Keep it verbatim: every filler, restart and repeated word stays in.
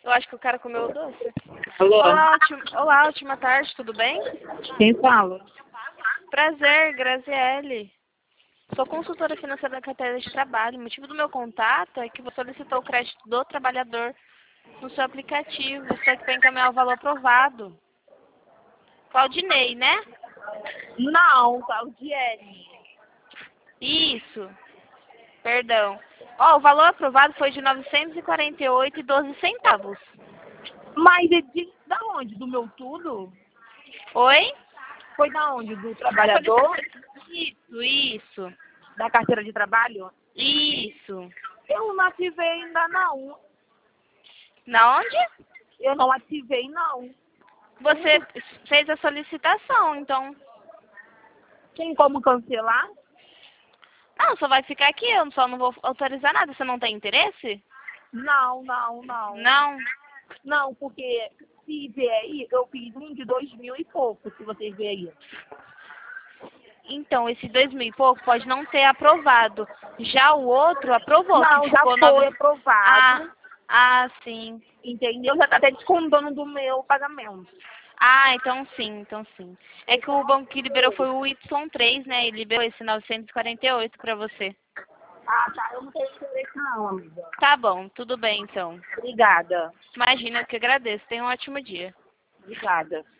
Eu acho que o cara comeu o doce. Alô? Olá, ótima, olá, ótima tarde, tudo bem? Quem fala? Prazer, Graziele. Sou consultora financeira da carteira de trabalho. O motivo do meu contato é que você solicitou o crédito do trabalhador no seu aplicativo. Estou aqui para encaminhar o valor aprovado. Claudinei, né? Não, Claudiene. Isso. Perdão. Ó, o valor aprovado foi de novecentos e quarenta e oito reais e doze centavos. Mas é de, da onde? Do meu tudo? Oi? Foi da onde? Do trabalhador? Isso, isso. Da carteira de trabalho? Isso. Eu não ativei ainda não. Na onde? Eu não ativei não. Você fez a solicitação, então. Tem como cancelar? Não, só vai ficar aqui, eu só não vou autorizar nada. Você não tem interesse? Não, não, não. Não. Não, porque se ver aí, eu fiz um de dois mil e pouco, se vocês verem aí. Então, esse dois mil e pouco pode não ter aprovado. Já o outro aprovou. Não, que já ficou foi nove... aprovado. Ah, ah, sim. Entendeu? Já tá até descontando do meu pagamento. Ah, então sim, então sim. É que o banco que liberou foi o Y três, né? E liberou esse novecentos e quarenta e oito pra você. Ah, tá. Eu não tenho interesse não, amiga. Tá bom, tudo bem então. Obrigada. Imagina, eu que agradeço. Tenha um ótimo dia. Obrigada.